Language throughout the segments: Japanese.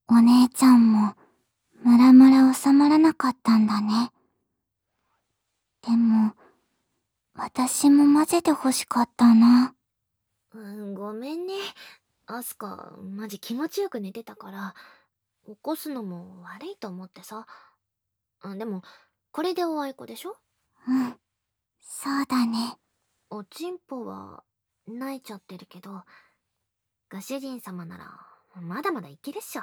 お姉ちゃんもムラムラ収まらなかったんだね。でも、私も混ぜて欲しかったな。 ごめんね。アスカ、マジ気持ちよく寝てたから、起こすのも悪いと思ってさ。でも、これでおあいこでしょ？ うん、そうだね。 おちんぽは、泣いちゃってるけど、ご主人様なら、まだまだいけるっしょ。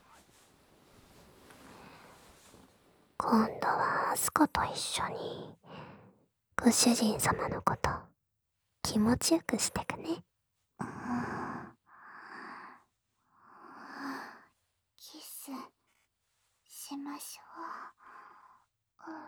今度はアスカと一緒に、ご主人様のこと、気持ちよくしてくね。 キスしましょう。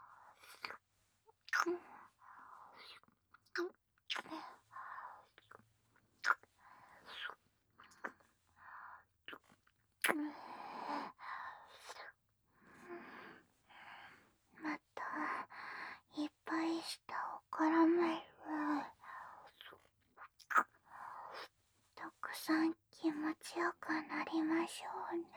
またいっぱい舌を絡める。たくさん気持ちよくなりましょうね。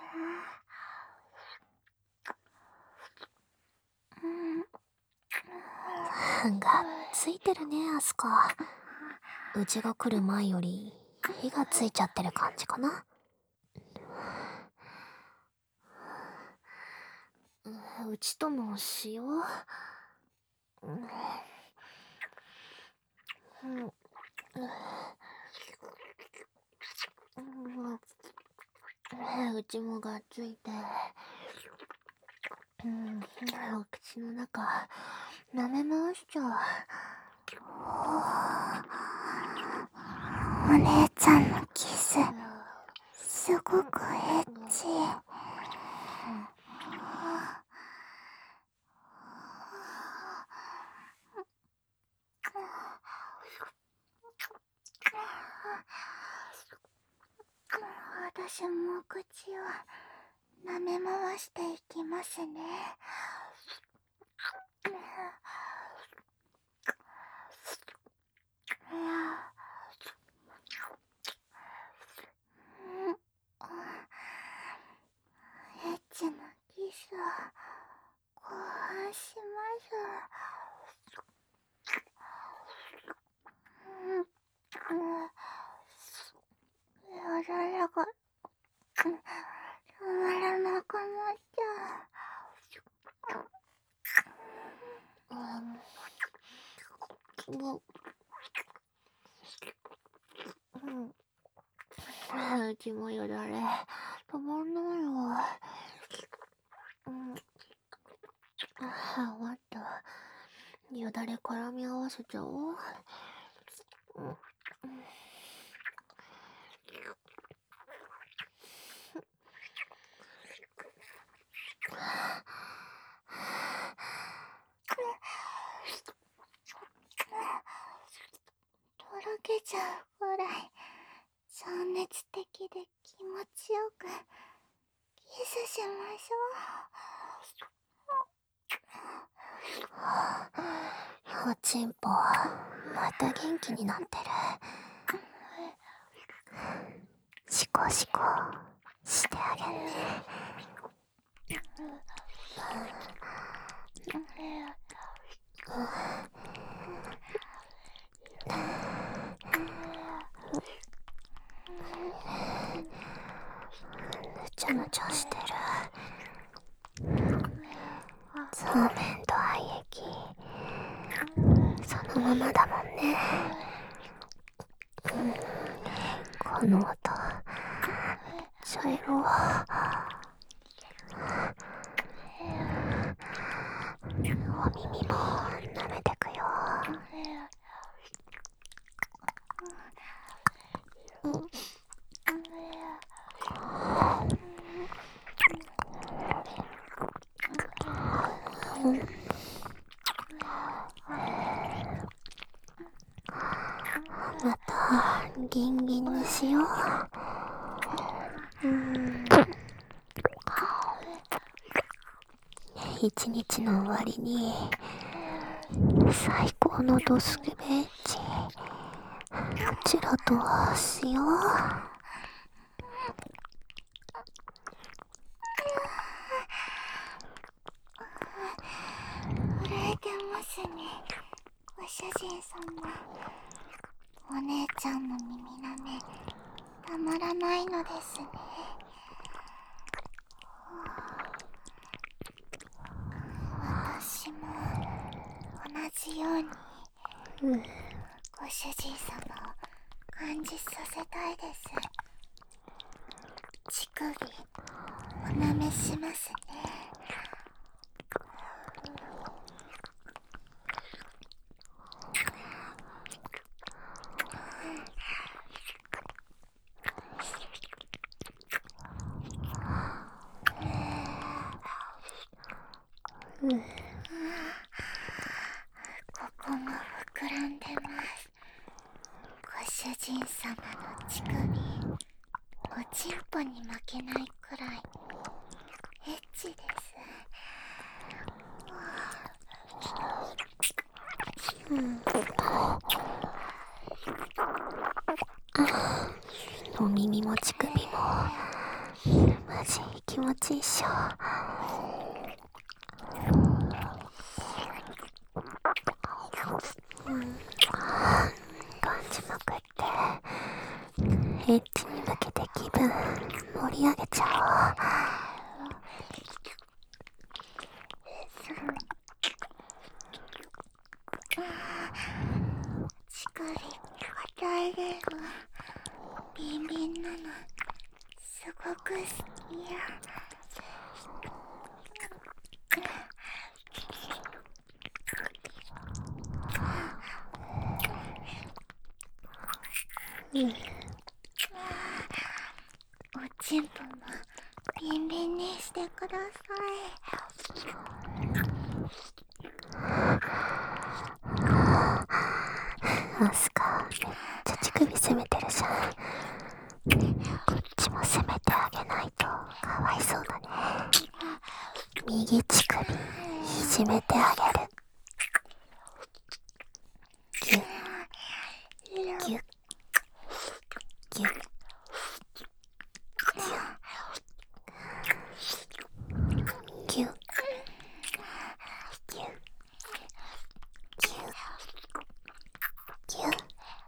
がっついてるね、アスカ。うちが来る前より火がついちゃってる感じかな。 うちともしよう。うちもがっついて、お口の中、舐め回しちゃう。 お姉ちゃんのキス、すごくエッチ。私も口を舐め回していきますね。エッチなキスを考案します。よだれが止まらなくなっちゃうちもよだれ、止まんないわ。わっと、よだれ絡み合わせちゃおう。 とろけちゃうくらい情熱的で気持ちよくキスしましおちんぽ、また元気になってる。シコシコしてあげるね。ぬちゃぬちゃしてる。そうめんと愛液、そのままだもんね。この音、茶色。お耳も舐めてくよ。またギンギンにしよう。一日の終わりに最高のドスケベッチこちらとしよう。 人様、お姉ちゃんの耳舐めたまらないのですね。私も同じようにご主人様を感じさせたいです。乳首お舐めしますね。ここも膨らんでます。ご主人様の乳首、おちんぽに負けないくらいエッチです。 お耳も乳首もマジ気持ちいいっしょ。感じまくってエッチに向けて気分盛り上げちゃ乳首硬いです。ビンビンなのすごく好きや。おちんぽもビンビンにしてくださう。アスカめっちゃ乳首攻めてるじゃん。こっちも攻めてあげないとかわいそうだね。右乳首いじめてあげる。ギュッギュッギュッギュッギュッギュッギュッギュッ。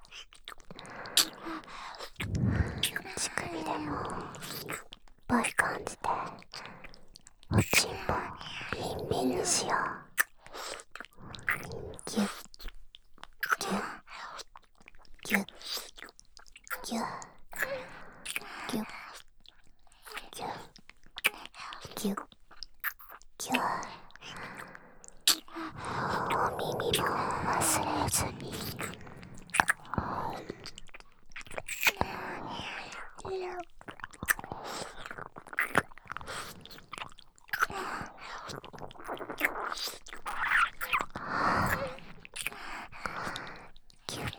乳首でもいっぱい感じておちんぽビンビンにしよう。ギュッギュッギュッギュッギュッギュッギュッギュッ。お耳も忘れずに。ギュッギュッ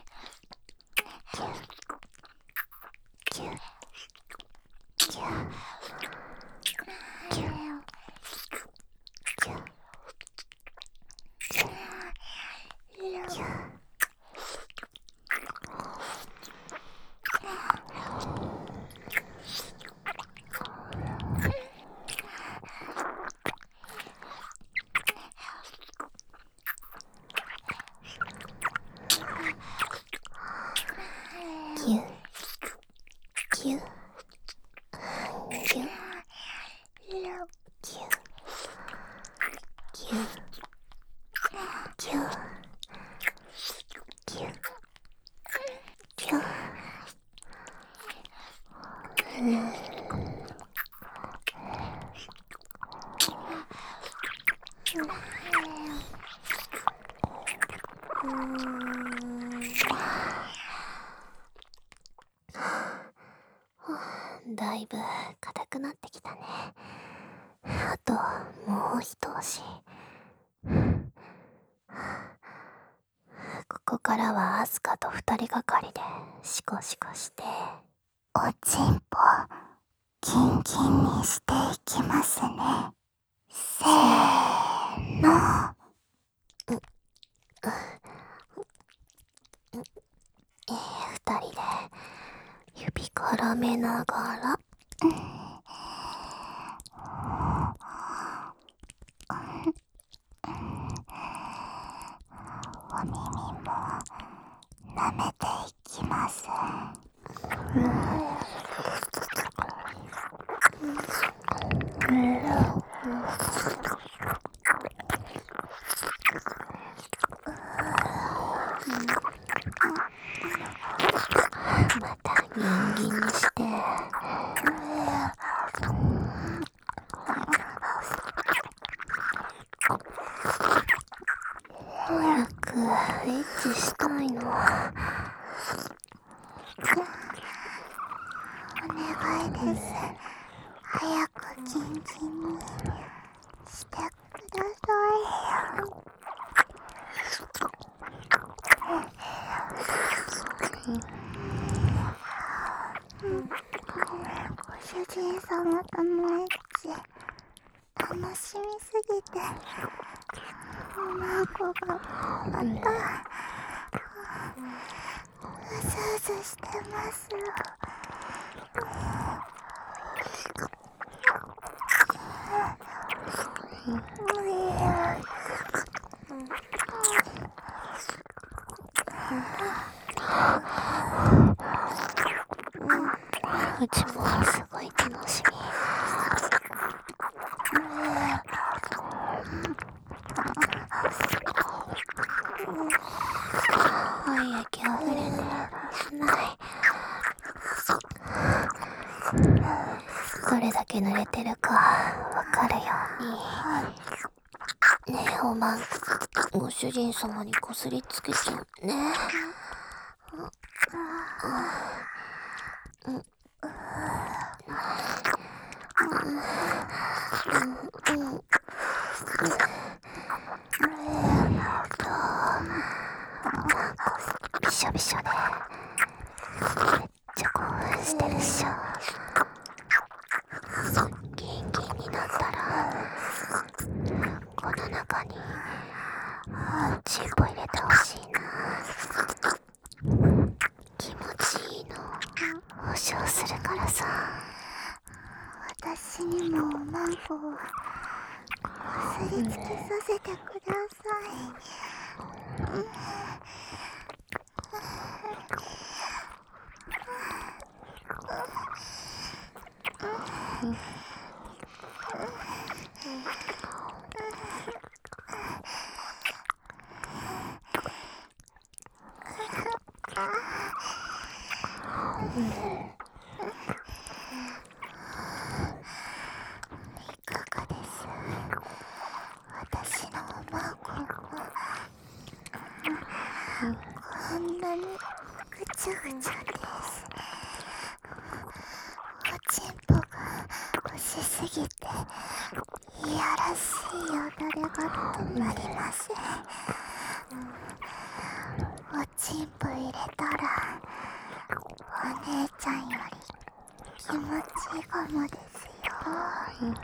ギュッギュッギュッギュッギュッギュッ。ギュッギュッギュッギュッギュッギュッギュッギュッ。だいぶ硬くなってきたね。あともう一押し。ここからはアスカと二人がかりでシコシコしておちんぽキンキンにしていきますね。せーの。 二人で指絡めながらお耳も早くキンキンにしてください。ご主人様とのエッチ楽しみすぎておまんこがまたうずうずしてますよ。うちもすごい楽しみ。愛液あふれて危ない。どれだけ濡れてるかわかるように。ねえおまん、ご主人様にこすりつけちゃうね。びしょびしょでめっちゃ興奮してるっしょ。ギンギンになったらこの中にチンポ入れてほしいな。気持ちいいの保証するからさ。私にもおまんこをこすりつけさせてください。いかがです？私のおまんここんなにぐちゃぐちゃです。おちんぽが欲しすぎていやらしいよだれが止まりません。おちんぽ入れたらお姉ちゃんより気持ちいいかもですよ。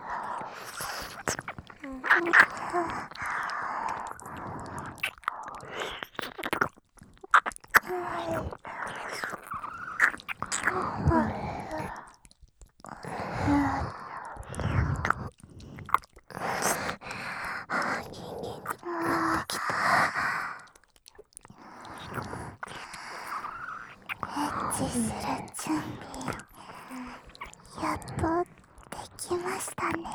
ギンギンになってきた。エッチする準備やっとできましたね。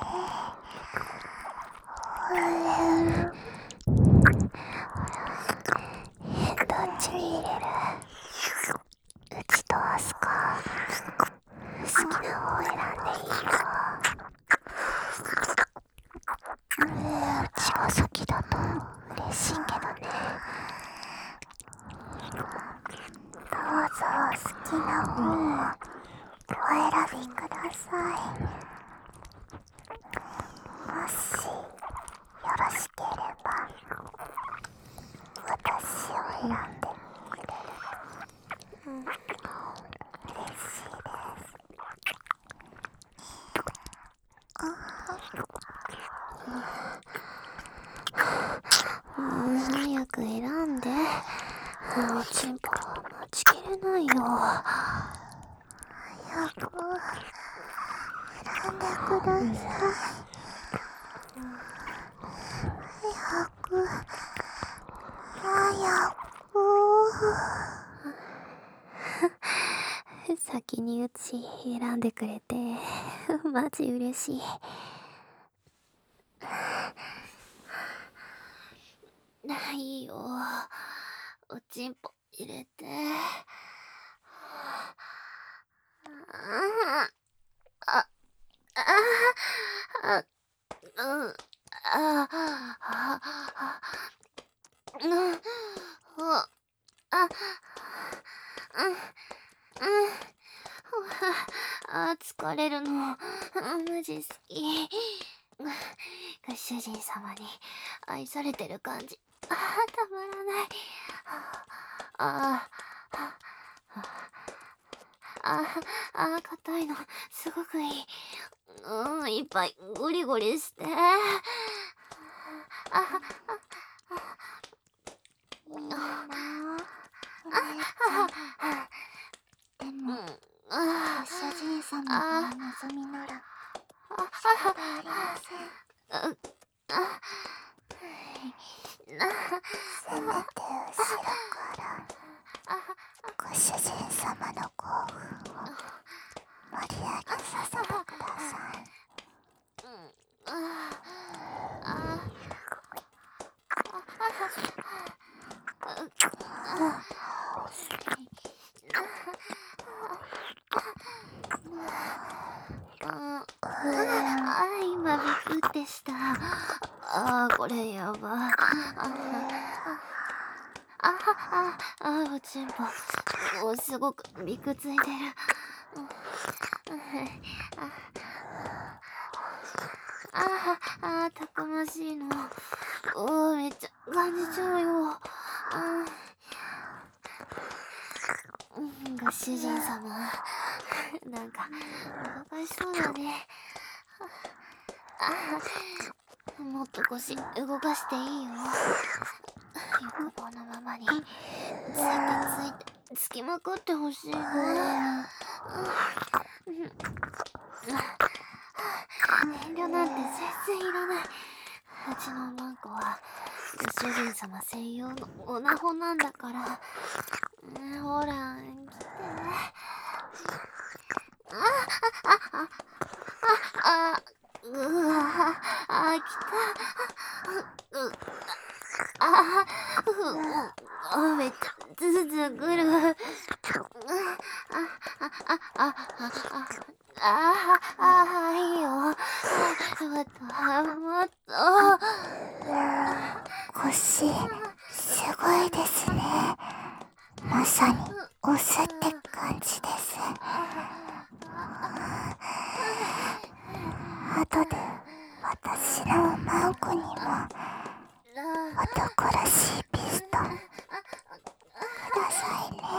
どっちに入れる？うちとアスカ好きな方を選んでいいよ。うちが先だと嬉しいけどね。どうぞ好きな方をお選びください。もしよろしければ私を選んでくれると嬉しいです。早く選んで。おちんぽ待ちきれないよ。早く選んでください。早く早く。先にうち選んでくれてマジ嬉しい。いいよ、おちんぽ入れて。 疲れるの。マジ好き。ご主人様に愛されてる感じ。たまらない。硬いの、すごくいい。いっぱいゴリゴリして。 いいなぁ、お姉ちゃん。でも、ご主人様がお望みなら、仕方ありません。せめて後ろからご主人様の興奮を盛り上げさせてください。 今ビクってした。これやば。おちんぽ。すごくビクついてる。たくましいの。めっちゃ感じちゃうよ。ご主人様、なんか動かしそうだね。もっと腰動かしていいよ。欲望のままについてつきまくってほしいな。遠慮なんて全然いらない。うちのマンコはご主人様専用のオナホなんだから。ほら、来て。来た。めっちゃズズズくる。いいよ。もっと。 腰、すごいですね。まさにオスって感じです。後で私のマンコにも男らしいピストンくださいね。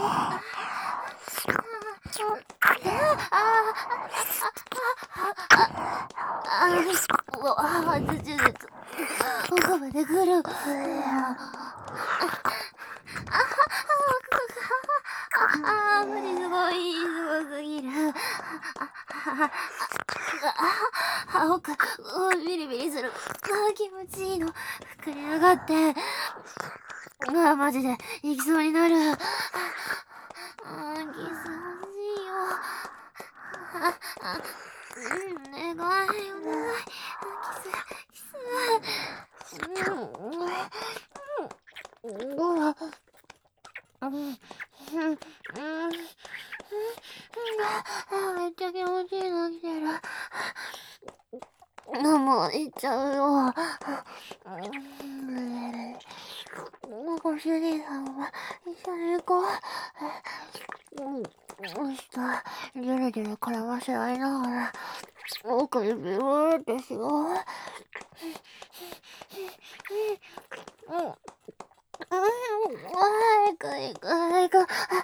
奥まで来る。無理、すごすぎる。奥、ビリビリする。気持ちいいの。膨れ上がって。マジで、行きそうになる。キス欲しいよ。お願い。キス。めっちゃ気持ちいいの来てる。もう行っちゃうよ。ご主人様、一緒に行こう。ジュルジュル絡ませ合いながら、奥にビューってしよう。行く。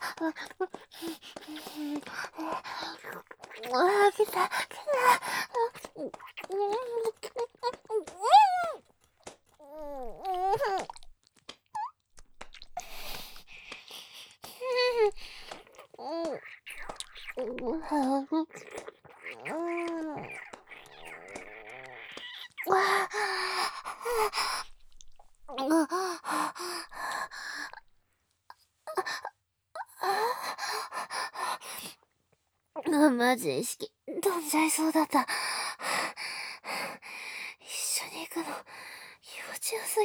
来た。マジで意識飛んじゃいそうだった。一緒に行くの気持ちよす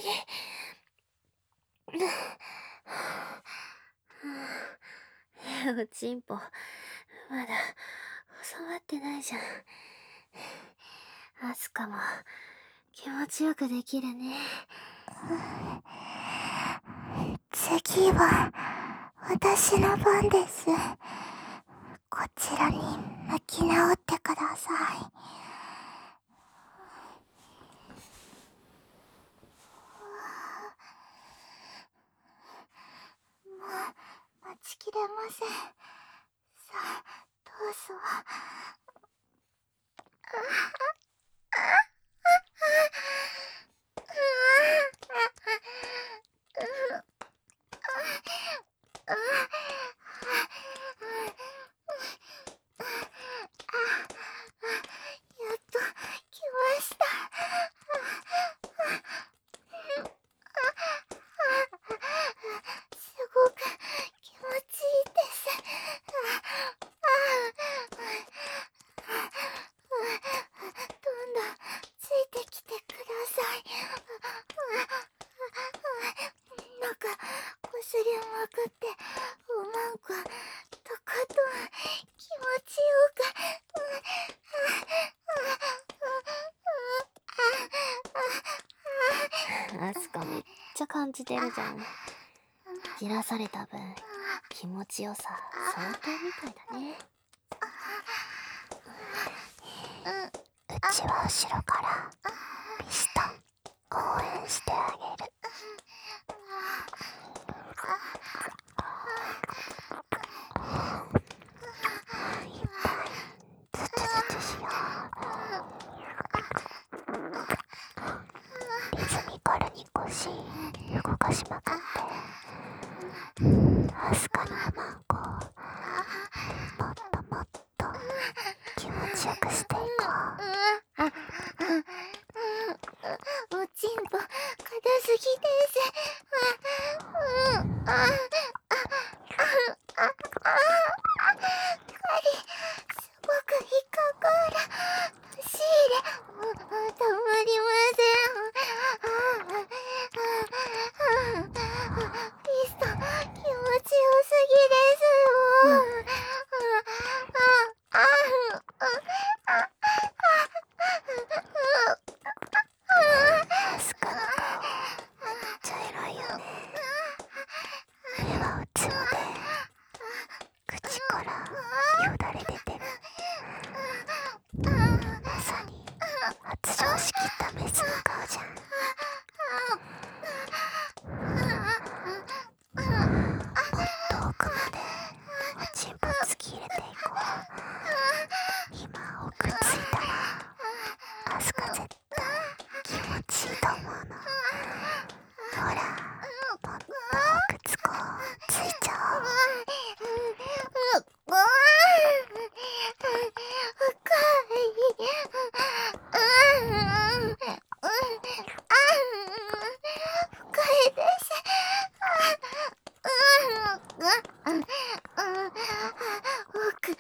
ぎ。おちんぽまだ収まってないじゃん。アスカも気持ちよくできるね。 次は私の番です。 こちらに向き直ってください。もう待ちきれません。さあ、どうぞ。やっと来ました。すごく気持ちいいです。どんどんついてきてください。なんかこすりまくっておまんことことん気持ちよく。 アスカめっちゃ感じてるじゃん。じらされた分気持ちよさ相当みたいだね。 うちは後ろからピストン応援してあげる。いっぱいズチズチしよう。リズミカルに腰動かしまくって、アスカのおまんこもっともっと気持ちよくしていこう。 おちんぽ硬すぎです。すごく引っかかる。シーレ、たまりません。ピスト、気持ちよすぎですよ。 アスカの顔めっちゃエロいよね。目はうつろで口からよだれ出てる。まさに発情しきったメスの顔じゃん。もっと奥までおちんぽ突き入れていこう。今奥ついたらアスカ絶対気持ちいいと思うの。ほら、もっと奥つこう。ついちゃおう。 奥、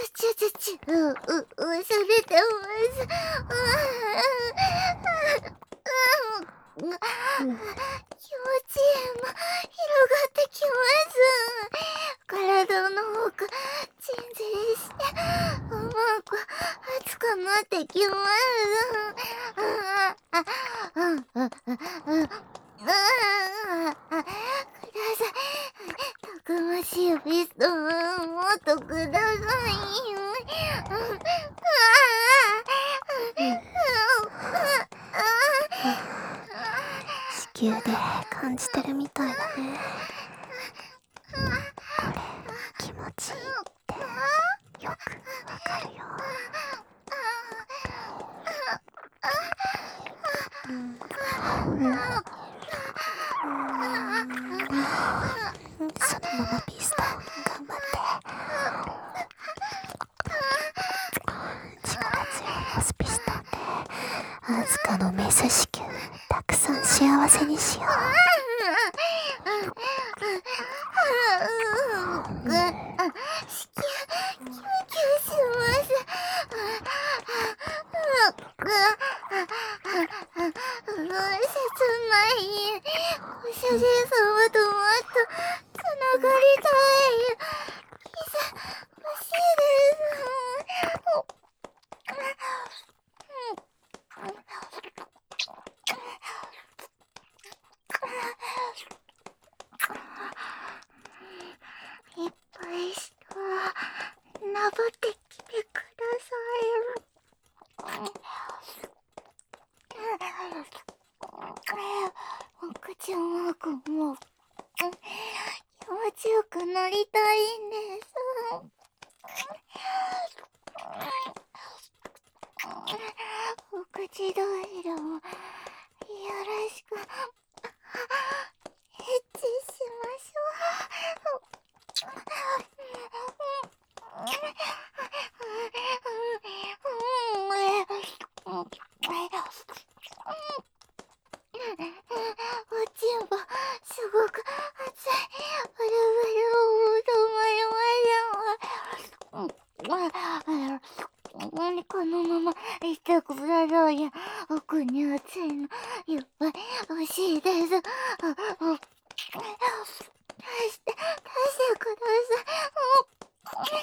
されてます。気持ちいいも広がってきます。体の奥、鎮静して、おまんこ熱くなってきます。ください。たくましいピストン、もっとくださいよ。 子宮で感じてるみたいだね。これ気持ちいいってよくわかるよ。そのままピストン頑張って。力強いオスピストンでアスカのメス子宮たくさん幸せにしよう。 キュンキュンします。切ないご主人様ともっとつながりたい。キス欲しいです。いっぱい人はお口どいろもよろしくエッチしましょおちんぽすごく熱い。ブルブルを止まりません。このままいてくださいよ。奥に熱いのいっぱい欲しいです。出してください。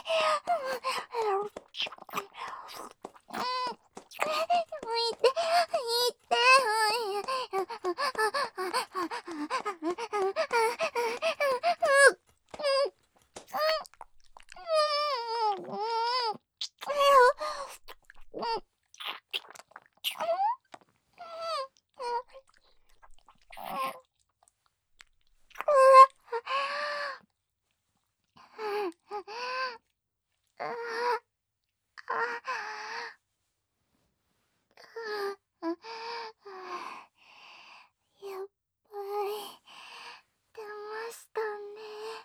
やっぱり出ましたね。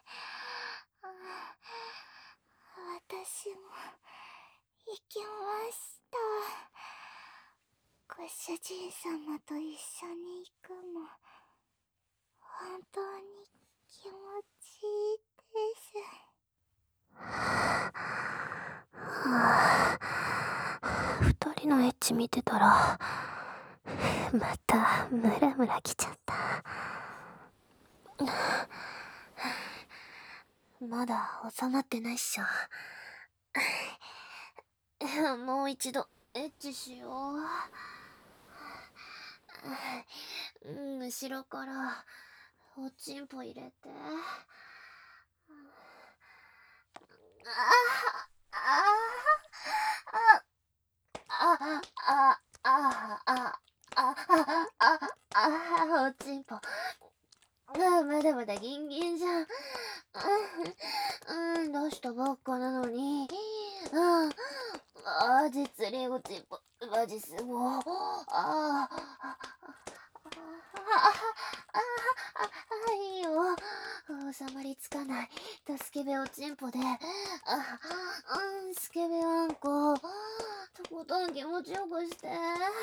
私も行きました。ご主人様と一緒に行くの本当に気持ちいいです。 二人のエッチ見てたらまたムラムラきちゃった。まだ収まってないっしょ。もう一度エッチしよう。後ろからおちんぽ入れて。おちんぽ。まだまだギンギンじゃん。出したばっかなのに。実におちんぽ、マジすごい。いいよ。収まりつかない。スケベおちんぽで。スケベあんこ。とことん気持ちよくして。 お姉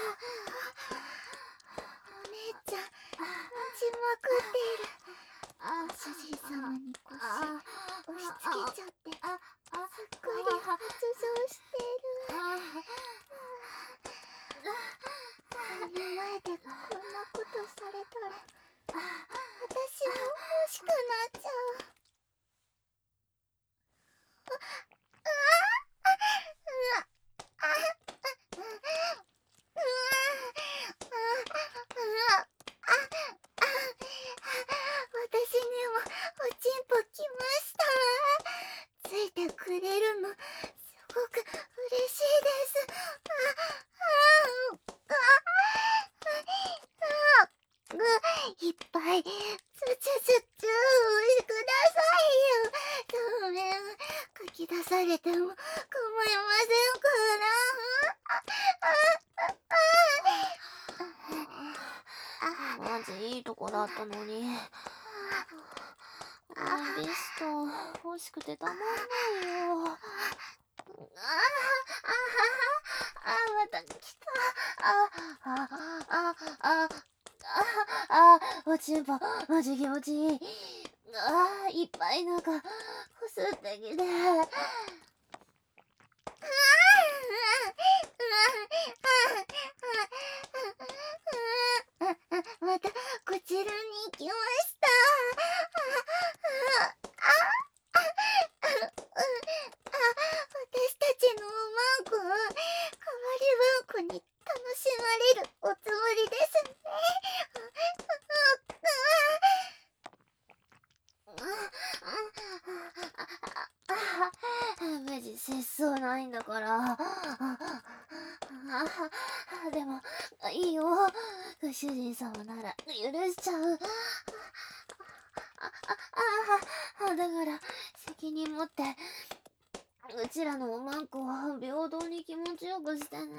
ちゃん、持ちまくっている。ご主人様に腰押し付けちゃって、すっかり発情してる。目の前でこんなことされたら、私も欲しくなっちゃう。私にもおちんぽ来ました。ついてくれるのすごく嬉しいです。いっぱいつちゅつちゅくださいよ。ごめん、書き出されても構いませんから。 マジいいとこだったのに。ビスト欲しくてたまんないよ。また来た。おちんぽマジ気持ちいい。いっぱいなんかこすってきて。 またこちらに行きました。私たちのおまんこ、代わりわんこに楽しまれるおつもりですね。 マジ節操ないんだから。でもいいよ。ご主人様なら許しちゃう。だから責任持ってうちらのおまんこを平等に気持ちよくしてね。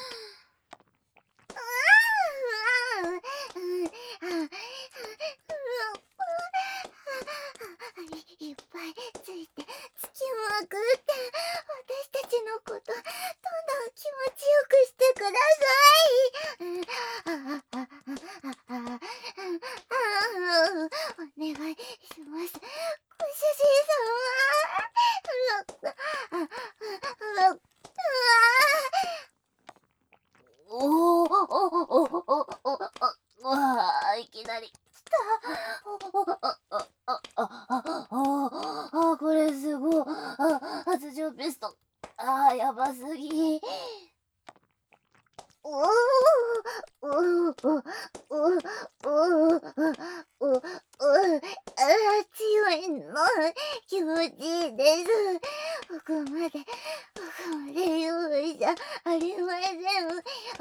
いっぱいついてつきまくって私たちのことどんどん気持ちよくしてください。お願いします、ご主人様。 おおおおおおわあ、いきなり来た。これすごい。発情ピストン。やばすぎ。 おおおおおおお強いの気持ちいいです。ここまで用意じゃありません。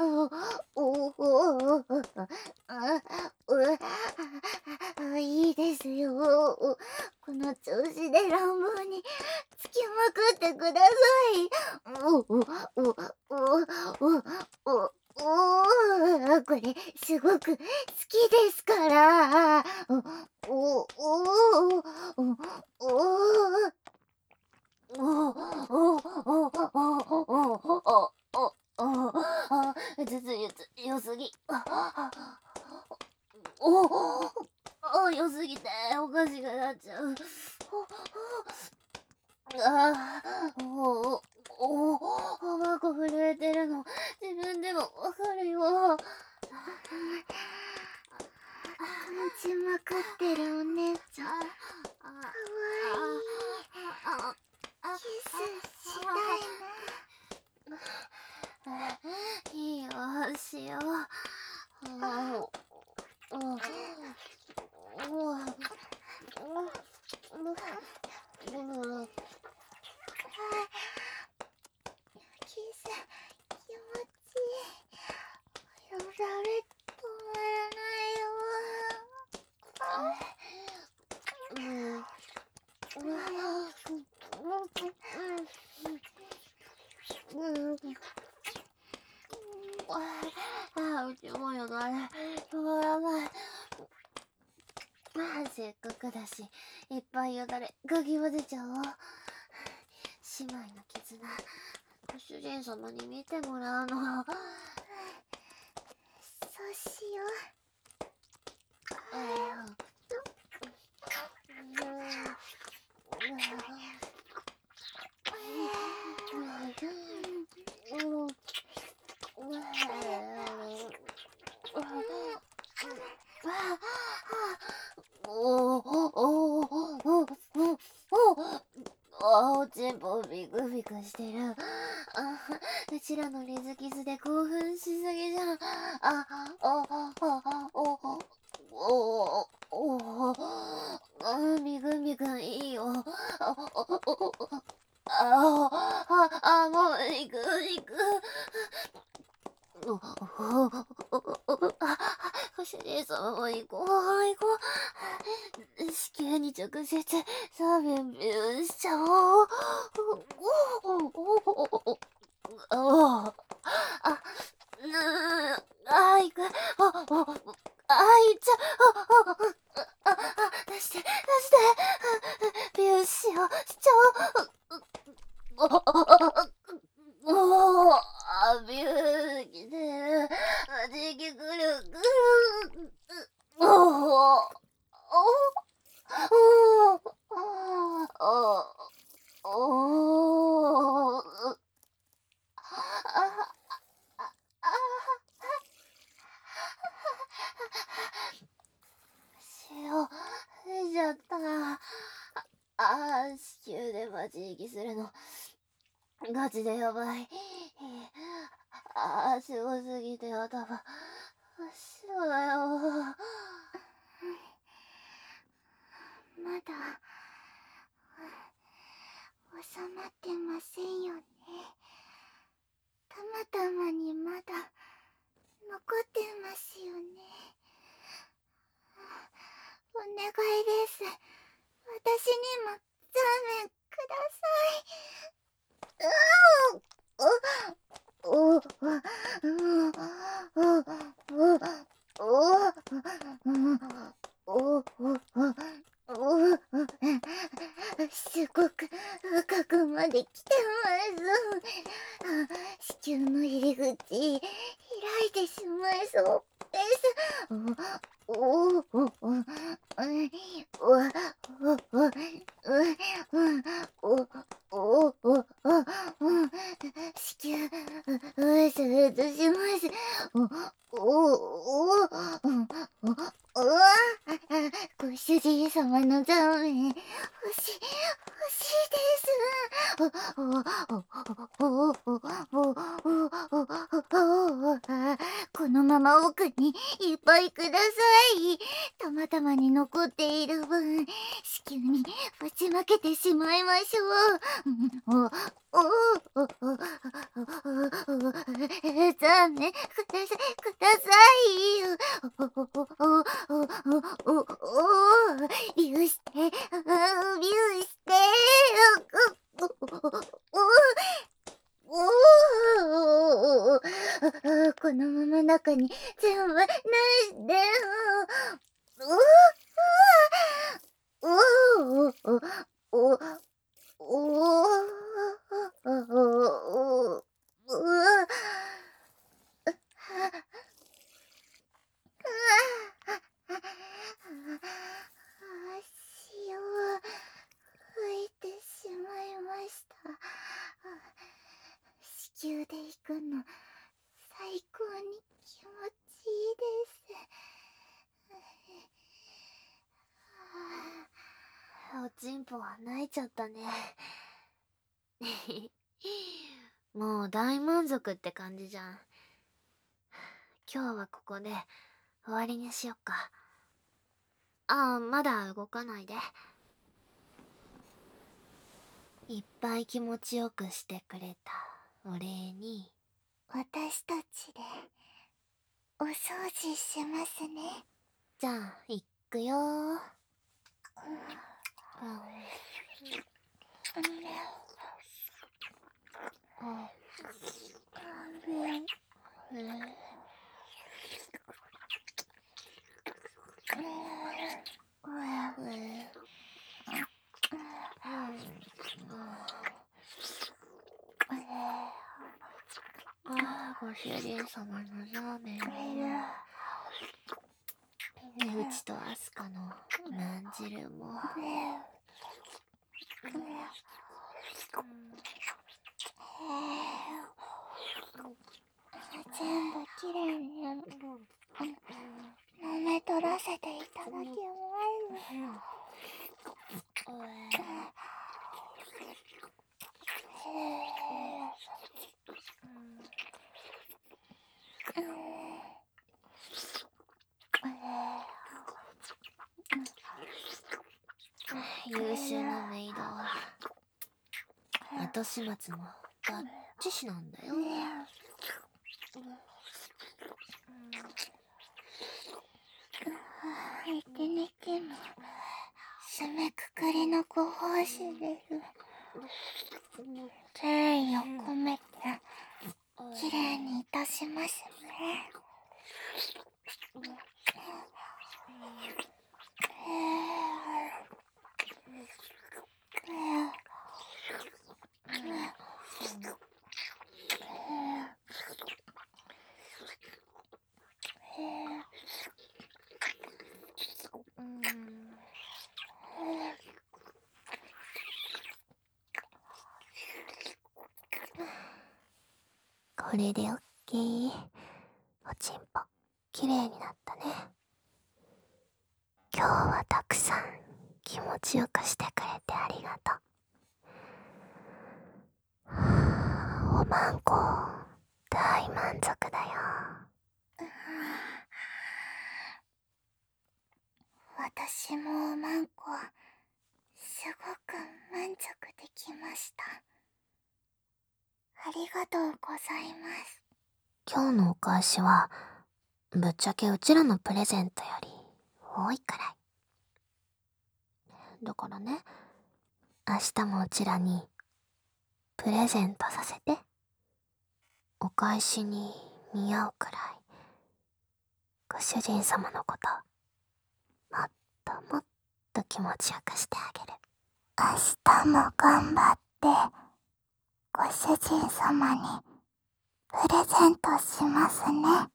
いいですよ。この調子で乱暴につきまくってください。これすごく好きですから。 頭痛良すぎ。良すぎておかしくなっちゃう。おまこ震えてるの自分でもわかるよ。 感じまくってるお姉ちゃんかわいい。キスしたいな。 いいよ、しよう。 キス気持ちいい。よだれ止まらないよ。 うちもよだれ止まらない。せっかくだしいっぱいよだれかき混ぜちゃおう。姉妹の絆、ご主人様に見てもらうの。 そうしよおちんぽビクビクしてる。うちらのリズキスで興奮しすぎじゃん。みぐみぐんいいよ。もう行く。ご主人様も行こう。子宮に直接さあビュンビュンしちゃおう。行く。行っちゃ出してビュンしよう。しちゃおう。ビュン来てる。息ぐるぐる。塩出ちゃった。子宮で待ち息するのガチでやばい。すごすぎて頭そうだよ。 まだ収まってませんよね。たまにまだ残ってますよね。お願いです。私にもザーメンください。 すごく深くまで来てます。子宮の入り口開いてしまいそうです。おおおおおおお子宮スーッとします。おおおご主人様のザーメン欲しいです。このまま奥にいっぱいください。たまたまに残っている分、子宮にぶちまけてしまいましょう。ザーメンください、ください。ビューして、ビューして、このまま中に全部ないで。足を吹いてしまいました。子宮で行くの最高に気持ちいいです。 おちんぽは泣いちゃったね。もう大満足って感じじゃん。今日はここで終わりにしよっか。まだ動かないで。いっぱい気持ちよくしてくれたお礼に。 私たちでお掃除しますね。 じゃあ行くよー。ご主人様のザーメンも、うちとアスカのまんじるも。 全部きれいに舐め取らせていただきます。 優秀なメイドは後始末もバッチシなんだよ。 一日も締めくくりのご奉仕です。善意を込めてきれいにいたしますね。 これでオッケー。おちんぽきれいになったね。今日はたくさん気持ちよくしてくれてありがとう。おまんこ大満足だよ。 私もおまんこすごく満足できました。ありがとうございます。 今日のお返しはぶっちゃけうちらのプレゼントより多いくらいだからね。明日もうちらにプレゼントさせて。お返しに見合うくらいご主人様のこともっともっと気持ちよくしてあげる。明日も頑張ってご主人様にプレゼントしますね。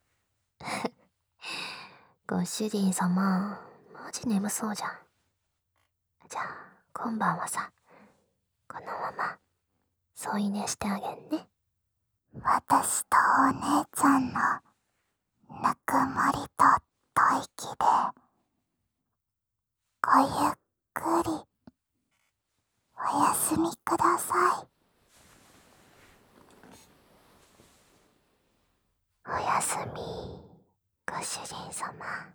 ご主人様マジ眠そうじゃん。じゃあ今晩はさ、このまま添い寝してあげんね。私とお姉ちゃんのぬくもりと吐息でごゆっくりおやすみください。おやすみ、ご主人様。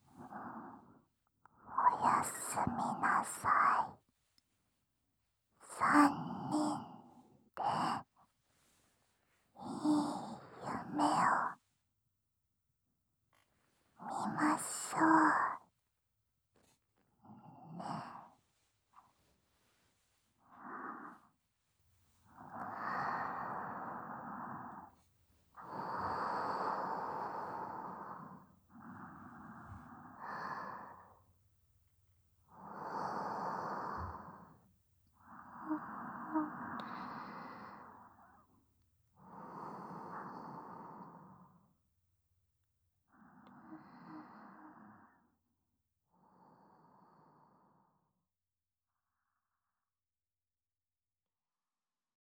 おやすみなさい。3人でいい夢を見ましょう。